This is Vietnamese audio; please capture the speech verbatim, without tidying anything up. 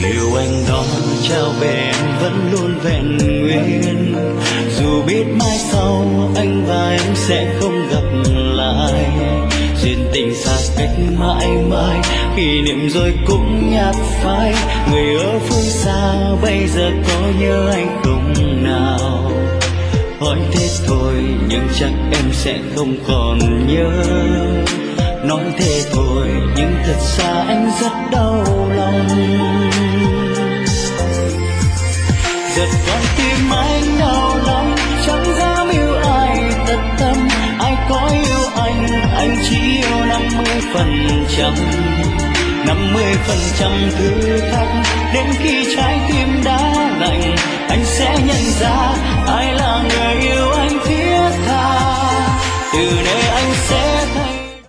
yêu anh đó trao về em vẫn luôn vẹn nguyên, dù biết mai sau anh và em sẽ không gặp lại. Duyên tình xa cách mãi mãi, kỷ niệm rồi cũng nhạt phai. Người ở phương xa bây giờ có nhớ anh không nào? Hỏi thế thôi nhưng chắc em sẽ không còn nhớ. Nói thế thôi nhưng thật ra anh rất đau lòng. Giật con tim anh đau lòng, chẳng dám yêu ai thật tâm. Ai có yêu anh, anh chỉ yêu năm mươi phần trăm. Năm mươi phần trăm thử thách, đến khi trái tim đã lạnh, anh sẽ nhận ra ai là người yêu anh thiết tha. Từ nơi